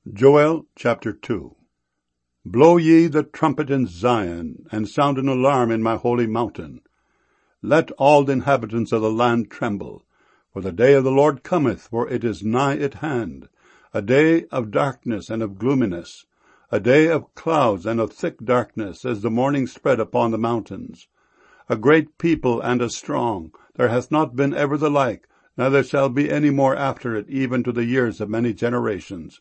Joel chapter 2. Blow ye the trumpet in Zion, and sound an alarm in my holy mountain. Let all the inhabitants of the land tremble, for the day of the Lord cometh, for it is nigh at hand, a day of darkness and of gloominess, a day of clouds and of thick darkness, as the morning spread upon the mountains. A great people and a strong, there hath not been ever the like, neither shall be any more after it, even to the years of many generations.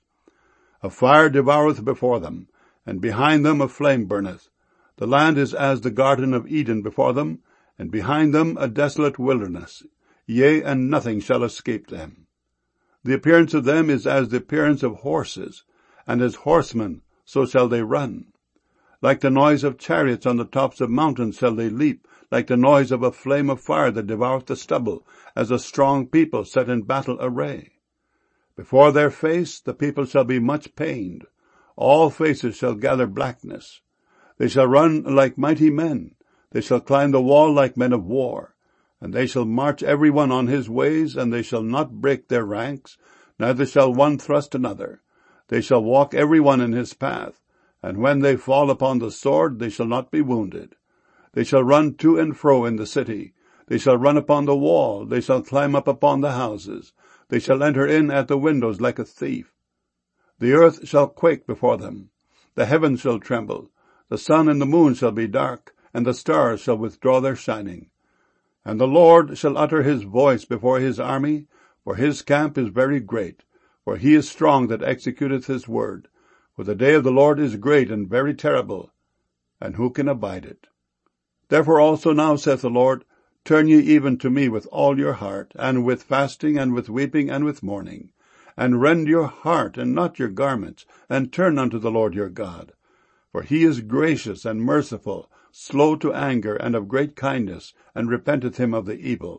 A fire devoureth before them, and behind them a flame burneth. The land is as the garden of Eden before them, and behind them a desolate wilderness. Yea, and nothing shall escape them. The appearance of them is as the appearance of horses, and as horsemen so shall they run. Like the noise of chariots on the tops of mountains shall they leap, like the noise of a flame of fire that devoureth the stubble, as a strong people set in battle array. Before their face the people shall be much pained. All faces shall gather blackness. They shall run like mighty men. They shall climb the wall like men of war. And they shall march every one on his ways, and they shall not break their ranks, neither shall one thrust another. They shall walk every one in his path. And when they fall upon the sword, they shall not be wounded. They shall run to and fro in the city. They shall run upon the wall. They shall climb up upon the houses. They shall enter in at the windows like a thief. The earth shall quake before them. The heavens shall tremble. The sun and the moon shall be dark, and the stars shall withdraw their shining. And the Lord shall utter his voice before his army, for his camp is very great, for he is strong that executeth his word. For the day of the Lord is great and very terrible, and who can abide it? Therefore also now, saith the Lord, turn ye even to me with all your heart, and with fasting, and with weeping, and with mourning. And rend your heart, and not your garments, and turn unto the Lord your God. For he is gracious and merciful, slow to anger, and of great kindness, and repenteth him of the evil.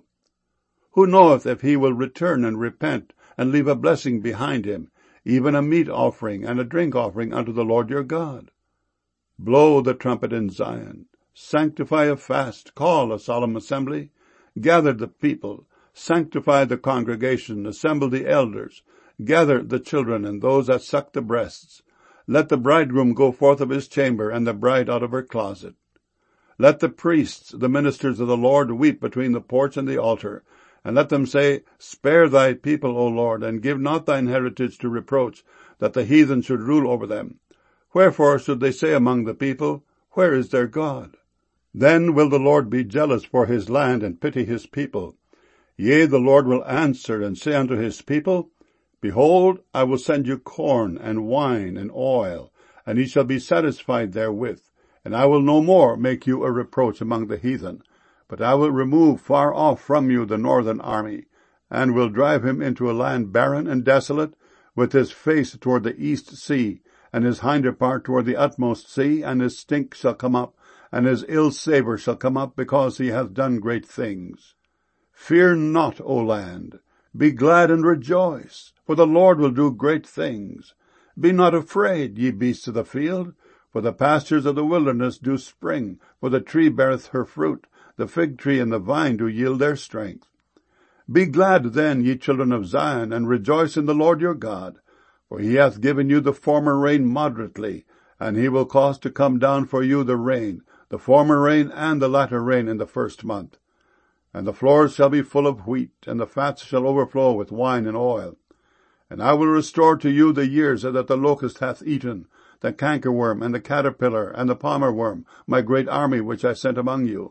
Who knoweth if he will return and repent, and leave a blessing behind him, even a meat offering and a drink offering unto the Lord your God? Blow the trumpet in Zion. Sanctify a fast, call a solemn assembly, gather the people, sanctify the congregation, assemble the elders, gather the children and those that suck the breasts. Let the bridegroom go forth of his chamber, and the bride out of her closet. Let the priests, the ministers of the Lord, weep between the porch and the altar, and let them say, Spare thy people, O Lord, and give not thine heritage to reproach, that the heathen should rule over them. Wherefore should they say among the people, Where is their God? Then will the Lord be jealous for his land, and pity his people. Yea, the Lord will answer, and say unto his people, Behold, I will send you corn, and wine, and oil, and ye shall be satisfied therewith. And I will no more make you a reproach among the heathen, but I will remove far off from you the northern army, and will drive him into a land barren and desolate, with his face toward the east sea, and his hinder part toward the utmost sea, and his stink shall come up, and his ill savour shall come up, because he hath done great things. Fear not, O land. Be glad and rejoice, for the Lord will do great things. Be not afraid, ye beasts of the field, for the pastures of the wilderness do spring, for the tree beareth her fruit, the fig tree and the vine do yield their strength. Be glad then, ye children of Zion, and rejoice in the Lord your God, for he hath given you the former rain moderately, and he will cause to come down for you the rain, the former rain and the latter rain in the first month. And the floors shall be full of wheat, and the fats shall overflow with wine and oil. And I will restore to you the years that the locust hath eaten, the cankerworm, and the caterpillar, and the palmer worm, my great army which I sent among you.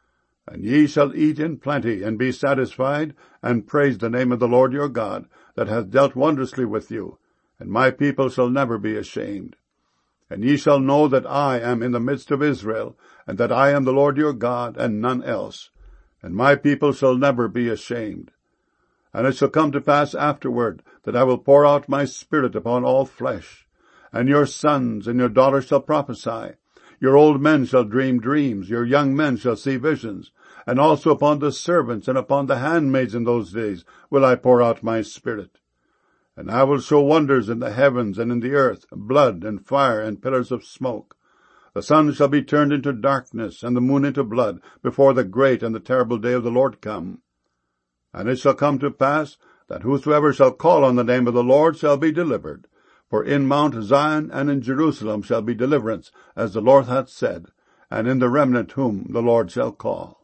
And ye shall eat in plenty, and be satisfied, and praise the name of the Lord your God, that hath dealt wondrously with you, and my people shall never be ashamed. And ye shall know that I am in the midst of Israel, and that I am the Lord your God, and none else. And my people shall never be ashamed. And it shall come to pass afterward, that I will pour out my Spirit upon all flesh. And your sons and your daughters shall prophesy. Your old men shall dream dreams. Your young men shall see visions. And also upon the servants and upon the handmaids in those days will I pour out my Spirit. And I will show wonders in the heavens and in the earth, blood and fire and pillars of smoke. The sun shall be turned into darkness, and the moon into blood, before the great and the terrible day of the Lord come. And it shall come to pass, that whosoever shall call on the name of the Lord shall be delivered. For in Mount Zion and in Jerusalem shall be deliverance, as the Lord hath said, and in the remnant whom the Lord shall call.